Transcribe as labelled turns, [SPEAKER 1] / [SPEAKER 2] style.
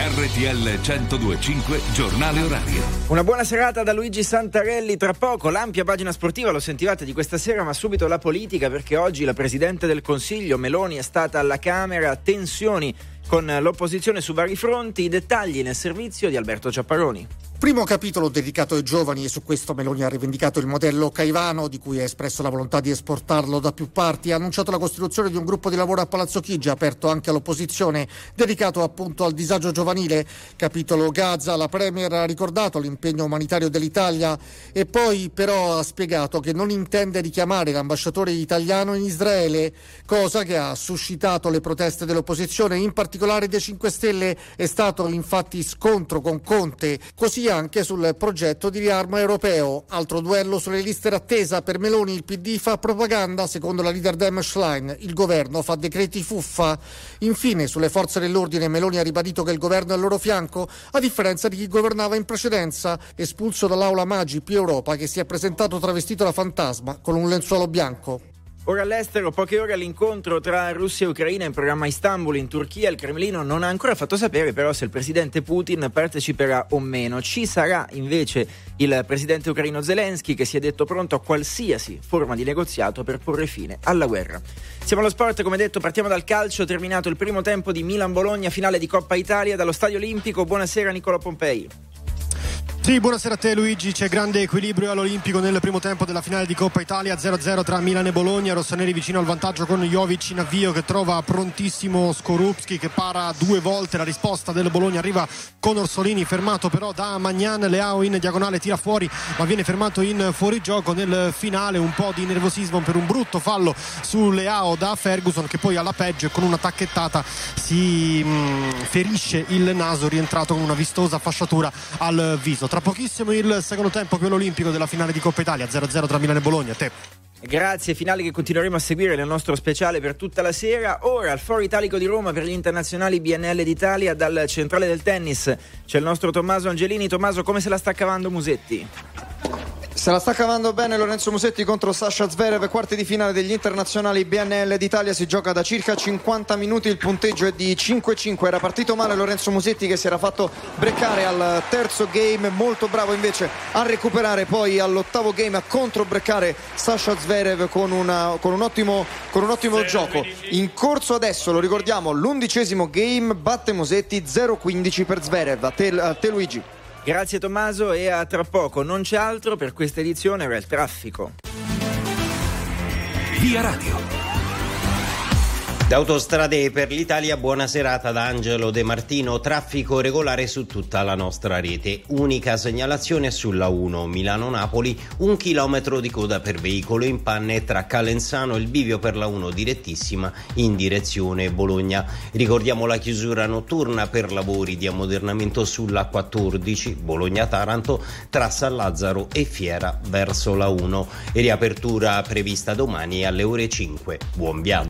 [SPEAKER 1] RTL 102.5 Giornale Orario.
[SPEAKER 2] Una buona serata da Luigi Santarelli. Tra poco l'ampia pagina sportiva, lo sentivate di questa sera, ma subito la politica, perché oggi la Presidente del Consiglio Meloni è stata alla Camera. Tensioni con l'opposizione su vari fronti. I dettagli nel servizio di Alberto Ciapparoni.
[SPEAKER 3] Primo capitolo dedicato ai giovani, e su questo Meloni ha rivendicato il modello Caivano, di cui ha espresso la volontà di esportarlo da più parti. Ha annunciato la costituzione di un gruppo di lavoro a Palazzo Chigi, aperto anche all'opposizione, dedicato appunto al disagio giovanile. Capitolo Gaza, la Premier ha ricordato l'impegno umanitario dell'Italia e poi però ha spiegato che non intende richiamare l'ambasciatore italiano in Israele, cosa che ha suscitato le proteste dell'opposizione, in particolare dei 5 Stelle. È stato infatti scontro con Conte, così anche sul progetto di riarmo europeo. Altro duello sulle liste d'attesa. Per Meloni il PD fa propaganda, secondo la leader Dem Schlein. Il governo fa decreti fuffa. Infine, sulle forze dell'ordine, Meloni ha ribadito che il governo è al loro fianco, a differenza di chi governava in precedenza. Espulso dall'aula Maggi più Europa, che si è presentato travestito da fantasma con un lenzuolo bianco.
[SPEAKER 2] Ora all'estero, poche ore all'incontro tra Russia e Ucraina in programma a Istanbul, in Turchia. Il Cremlino non ha ancora fatto sapere però se il presidente Putin parteciperà o meno. Ci sarà invece il presidente ucraino Zelensky, che si è detto pronto a qualsiasi forma di negoziato per porre fine alla guerra. Siamo allo sport, come detto, partiamo dal calcio. Terminato il primo tempo di Milan-Bologna, finale di Coppa Italia dallo Stadio Olimpico. Buonasera Nicola Pompei.
[SPEAKER 4] Sì, buonasera a te Luigi. C'è grande equilibrio all'Olimpico nel primo tempo della finale di Coppa Italia, 0-0 tra Milan e Bologna. Rossoneri vicino al vantaggio con Jovic in avvio, che trova prontissimo Skorupski, che para 2 volte. La risposta del Bologna arriva con Orsolini, fermato però da Magnan. Leao in diagonale tira fuori, ma viene fermato in fuorigioco. Nel finale un po' di nervosismo per un brutto fallo su Leao da Ferguson, che poi alla peggio con una tacchettata si ferisce il naso, rientrato con una vistosa fasciatura al viso. Tra pochissimo il secondo tempo qui all'Olimpico della finale di Coppa Italia, 0-0 tra Milano e Bologna. A te.
[SPEAKER 2] Grazie, finale che continueremo a seguire nel nostro speciale per tutta la sera. Ora al Foro Italico di Roma per gli internazionali BNL d'Italia, dal centrale del tennis c'è il nostro Tommaso Angelini. Tommaso, come se la sta cavando Musetti?
[SPEAKER 5] Se la sta cavando bene Lorenzo Musetti contro Sasha Zverev, quarti di finale degli internazionali BNL d'Italia. Si gioca da circa 50 minuti, il punteggio è di 5-5. Era partito male Lorenzo Musetti, che si era fatto breccare al terzo game, molto bravo invece a recuperare poi all'ottavo game, a controbreccare Sasha Zverev con un ottimo gioco. In corso adesso, lo ricordiamo, l'11° game, batte Musetti 0-15 per Zverev. A te Luigi.
[SPEAKER 2] Grazie Tommaso, e a tra poco. Non c'è altro per questa edizione, era il traffico.
[SPEAKER 1] Via Radio.
[SPEAKER 6] Da Autostrade per l'Italia, buona serata da Angelo De Martino. Traffico regolare su tutta la nostra rete. Unica segnalazione sulla 1 Milano-Napoli, 1 chilometro di coda per veicolo in panne tra Calenzano e il bivio per la 1 direttissima in direzione Bologna. Ricordiamo la chiusura notturna per lavori di ammodernamento sulla 14 Bologna-Taranto tra San Lazzaro e Fiera verso la 1. Riapertura prevista domani alle ore 5. Buon viaggio.